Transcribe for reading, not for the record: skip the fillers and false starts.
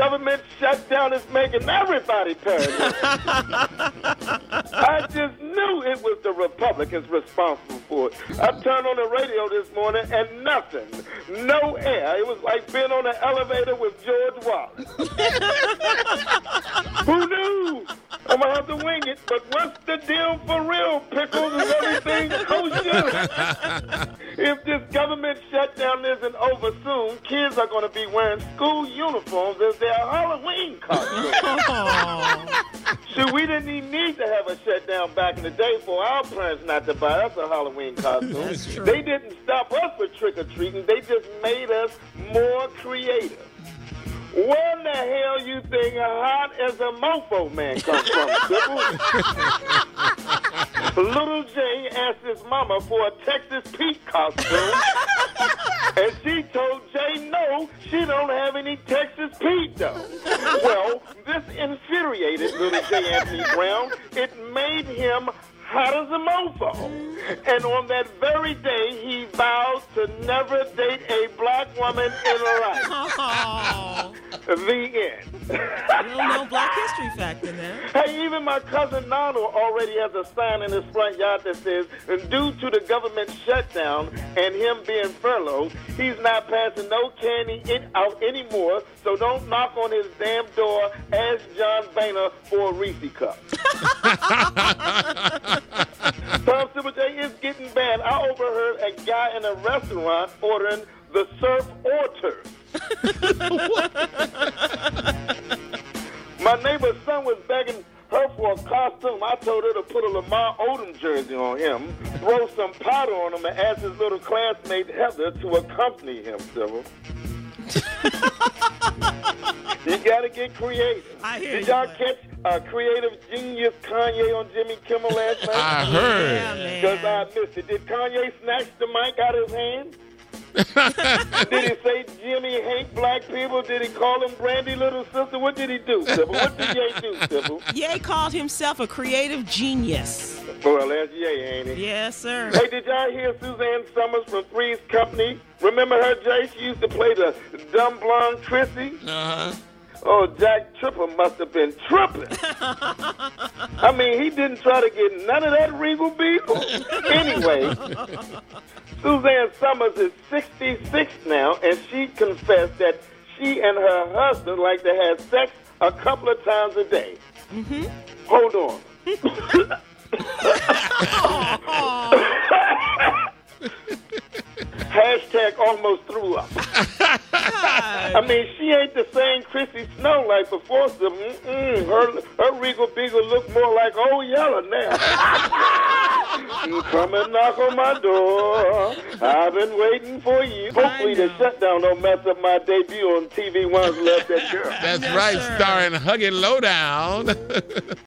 government shutdown is making everybody paranoid. I just knew it was the Republicans responsible for it. I turned on the radio this morning and nothing. No air. It was like being on an elevator with George Wallace. Who knew? I'm going to have to wing it, but what's the deal for real? Pickles and everything kosher. If this government shutdown isn't over soon, kids are going to be wearing school uniforms as their Halloween costumes. Shoot, we didn't even need to have a shutdown back in the day for our parents not to buy us a Halloween costume. That's true. They didn't stop us for trick-or-treating. They just made us more creative. Where in the hell you think hot as a mofo man comes from, Sybil? Little Jay asked his mama for a Texas Pete costume, and she told Jay no, she don't have any Texas Pete, though. Well, this infuriated little Jay Anthony Brown. It made him hot as a mofo. And on that very day, he vowed to never date a black woman in life. Oh. The end. You know Black History Factor now. Hey, even my cousin Nano already has a sign in his front yard that says, due to the government shutdown and him being furloughed, he's not passing no candy out anymore, so don't knock on his damn door. Ask John Boehner for a Reese cup. Tom Super J, is getting bad. I overheard a guy in a restaurant ordering the surf orters. My neighbor's son was begging her for a costume. I told her to put a Lamar Odom jersey on him, throw some powder on him, and ask his little classmate Heather to accompany him, Sybil. You gotta get creative. I hear Did you, y'all man. catch creative genius Kanye on Jimmy Kimmel last night? I heard. Yeah, man. Because I missed it. Did Kanye snatch the mic out of his hand? Did he say Jimmy hate black people? Did he call him Brandy little sister? What did he do, Sybil? What did Ye do, Sybil? Ye called himself a creative genius. Well, that's Ye, ain't it? Yes, sir. Hey, did y'all hear Suzanne Summers from Three's Company? Remember her, Jay? She used to play the dumb blonde Chrissy. Uh-huh. Oh, Jack Tripper must have been tripping. I mean, he didn't try to get none of that Regal Beagle. Anyway, Suzanne Summers is 66 now, and she confessed that she and her husband like to have sex a couple of times a day. Mm-hmm. Hold on. Hashtag almost threw up. I mean, she ain't the same Chrissy Snow like before. So, her Regal Beagle look more like old Yeller now. Come and knock on my door. I've been waiting for you. Hopefully the shutdown don't mess up my debut on TV One's Love That Girl. That's Yes, right, sir. starring Huggy Lowdown.